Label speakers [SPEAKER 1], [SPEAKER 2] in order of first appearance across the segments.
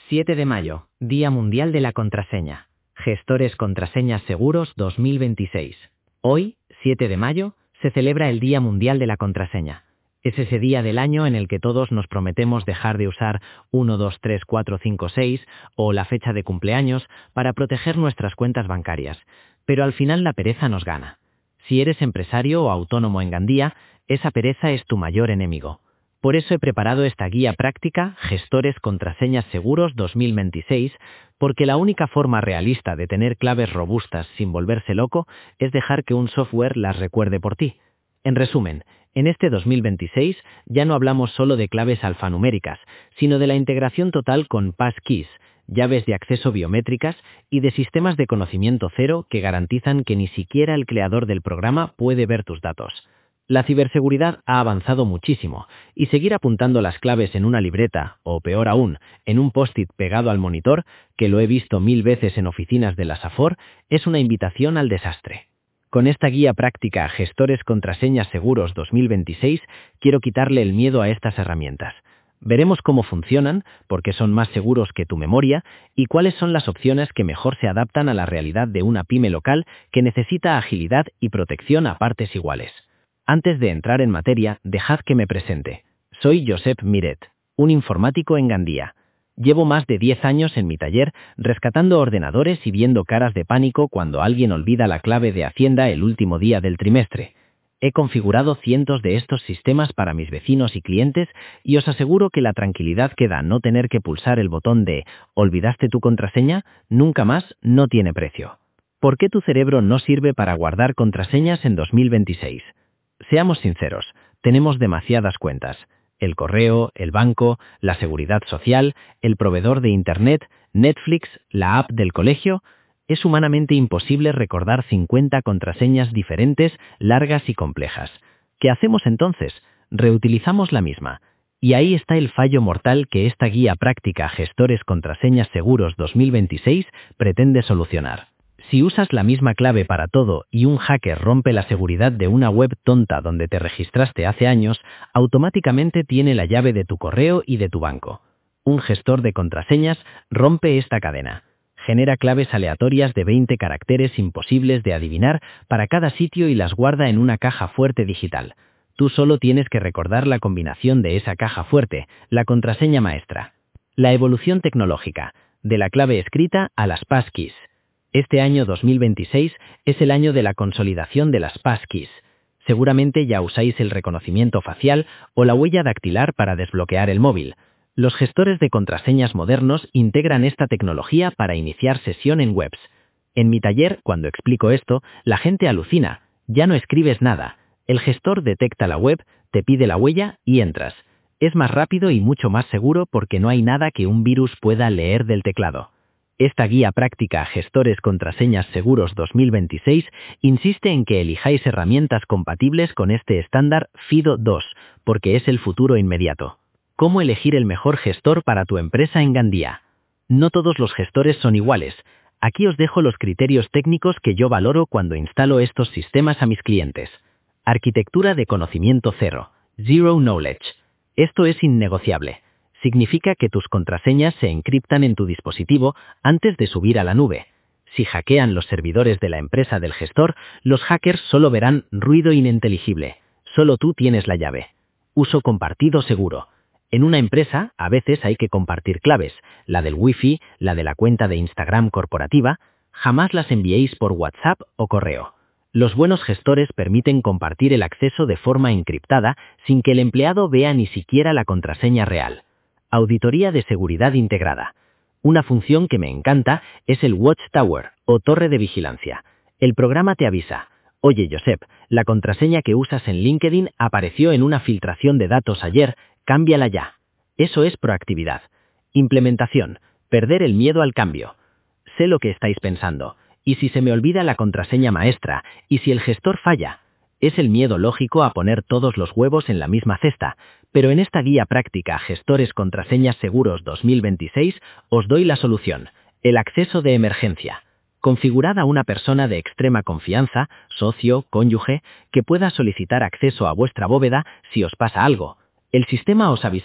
[SPEAKER 1] 7 de mayo, Día Mundial de la Contraseña. Gestores Contraseñas Seguros 2026. Hoy, 7 de mayo, se celebra el Día Mundial de la Contraseña. Es ese día del año en el que todos nos prometemos dejar de usar 1, 2, 3, 4, 5, 6 o la fecha de cumpleaños para proteger nuestras cuentas bancarias. Pero al final la pereza nos gana. Si eres empresario o autónomo en Gandía, esa pereza es tu mayor enemigo. Por eso he preparado esta guía práctica, Gestores Contraseñas Seguros 2026, porque la única forma realista de tener claves robustas sin volverse loco es dejar que un software las recuerde por ti. En resumen, en este 2026 ya no hablamos solo de claves alfanuméricas, sino de la integración total con passkeys, llaves de acceso biométricas y de sistemas de conocimiento cero que garantizan que ni siquiera el creador del programa puede ver tus datos. La ciberseguridad ha avanzado muchísimo, y seguir apuntando las claves en una libreta, o peor aún, en un post-it pegado al monitor, que lo he visto 1000 veces en oficinas de la Safor, es una invitación al desastre. Con esta guía práctica Gestores Contraseñas Seguros 2026, quiero quitarle el miedo a estas herramientas. Veremos cómo funcionan, por qué son más seguros que tu memoria, y cuáles son las opciones que mejor se adaptan a la realidad de una pyme local que necesita agilidad y protección a partes iguales. Antes de entrar en materia, dejad que me presente. Soy Josep Miret, un informático en Gandía. Llevo más de 10 años en mi taller rescatando ordenadores y viendo caras de pánico cuando alguien olvida la clave de Hacienda el último día del trimestre. He configurado cientos de estos sistemas para mis vecinos y clientes y os aseguro que la tranquilidad que da no tener que pulsar el botón de ¿olvidaste tu contraseña? Nunca más no tiene precio. ¿Por qué tu cerebro no sirve para guardar contraseñas en 2026? Seamos sinceros, tenemos demasiadas cuentas. El correo, el banco, la seguridad social, el proveedor de Internet, Netflix, la app del colegio. Es humanamente imposible recordar 50 contraseñas diferentes, largas y complejas. ¿Qué hacemos entonces? Reutilizamos la misma. Y ahí está el fallo mortal que esta guía práctica Gestores Contraseñas Seguros 2026 pretende solucionar. Si usas la misma clave para todo y un hacker rompe la seguridad de una web tonta donde te registraste hace años, automáticamente tiene la llave de tu correo y de tu banco. Un gestor de contraseñas rompe esta cadena. Genera claves aleatorias de 20 caracteres imposibles de adivinar para cada sitio y las guarda en una caja fuerte digital. Tú solo tienes que recordar la combinación de esa caja fuerte, la contraseña maestra. La evolución tecnológica, de la clave escrita a las passkeys. Este año 2026 es el año de la consolidación de las passkeys. Seguramente ya usáis el reconocimiento facial o la huella dactilar para desbloquear el móvil. Los gestores de contraseñas modernos integran esta tecnología para iniciar sesión en webs. En mi taller, cuando explico esto, la gente alucina. Ya no escribes nada. El gestor detecta la web, te pide la huella y entras. Es más rápido y mucho más seguro porque no hay nada que un virus pueda leer del teclado. Esta guía práctica Gestores Contraseñas Seguros 2026 insiste en que elijáis herramientas compatibles con este estándar FIDO2, porque es el futuro inmediato. ¿Cómo elegir el mejor gestor para tu empresa en Gandía? No todos los gestores son iguales. Aquí os dejo los criterios técnicos que yo valoro cuando instalo estos sistemas a mis clientes. Arquitectura de conocimiento cero, Zero Knowledge. Esto es innegociable. Significa que tus contraseñas se encriptan en tu dispositivo antes de subir a la nube. Si hackean los servidores de la empresa del gestor, los hackers solo verán ruido ininteligible. Solo tú tienes la llave. Uso compartido seguro. En una empresa, a veces hay que compartir claves, la del Wi-Fi, la de la cuenta de Instagram corporativa. Jamás las enviéis por WhatsApp o correo. Los buenos gestores permiten compartir el acceso de forma encriptada sin que el empleado vea ni siquiera la contraseña real. Auditoría de seguridad integrada. Una función que me encanta es el Watchtower, o torre de vigilancia. El programa te avisa: oye Josep, la contraseña que usas en LinkedIn apareció en una filtración de datos ayer, cámbiala ya. Eso es proactividad. Implementación. Perder el miedo al cambio. Sé lo que estáis pensando. ¿Y si se me olvida la contraseña maestra? ¿Y si el gestor falla? Es el miedo lógico a poner todos los huevos en la misma cesta, pero en esta guía práctica Gestores Contraseñas Seguros 2026 os doy la solución: el acceso de emergencia. Configurad a una persona de extrema confianza, socio, cónyuge, que pueda solicitar acceso a vuestra bóveda si os pasa algo. El sistema os avisará: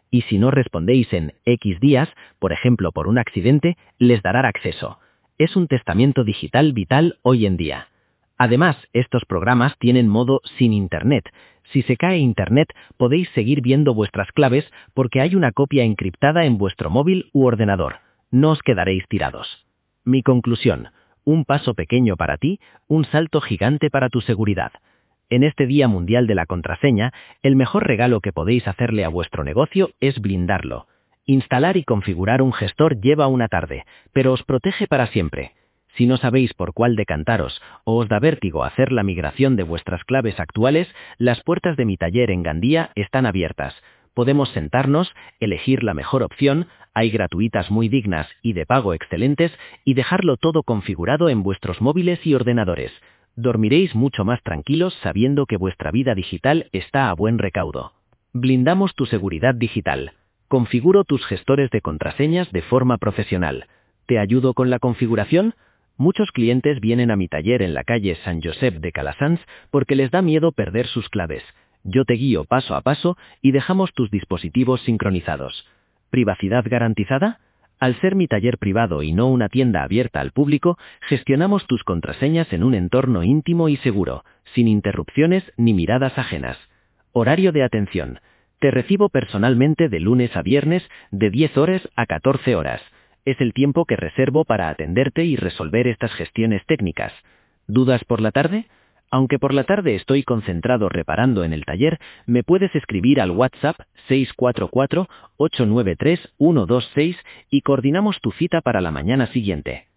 [SPEAKER 1] y si no respondéis en X días, por ejemplo por un accidente, les dará acceso. Es un testamento digital vital hoy en día. Además, estos programas tienen modo sin Internet. Si se cae Internet, podéis seguir viendo vuestras claves porque hay una copia encriptada en vuestro móvil u ordenador. No os quedaréis tirados. Mi conclusión: un paso pequeño para ti, un salto gigante para tu seguridad. En este Día Mundial de la Contraseña, el mejor regalo que podéis hacerle a vuestro negocio es blindarlo. Instalar y configurar un gestor lleva una tarde, pero os protege para siempre. Si no sabéis por cuál decantaros o os da vértigo hacer la migración de vuestras claves actuales, las puertas de mi taller en Gandía están abiertas. Podemos sentarnos, elegir la mejor opción, hay gratuitas muy dignas y de pago excelentes, y dejarlo todo configurado en vuestros móviles y ordenadores. Dormiréis mucho más tranquilos sabiendo que vuestra vida digital está a buen recaudo. Blindamos tu seguridad digital. Configuro tus gestores de contraseñas de forma profesional. ¿Te ayudo con la configuración? Muchos clientes vienen a mi taller en la calle San Josep de Calassanç porque les da miedo perder sus claves. Yo te guío paso a paso y dejamos tus dispositivos sincronizados. ¿Privacidad garantizada? Al ser mi taller privado y no una tienda abierta al público, gestionamos tus contraseñas en un entorno íntimo y seguro, sin interrupciones ni miradas ajenas. Horario de atención. Te recibo personalmente de lunes a viernes de 10 horas a 14 horas. Es el tiempo que reservo para atenderte y resolver estas gestiones técnicas. ¿Dudas por la tarde? Aunque por la tarde estoy concentrado reparando en el taller, me puedes escribir al WhatsApp 644-893-126 y coordinamos tu cita para la mañana siguiente.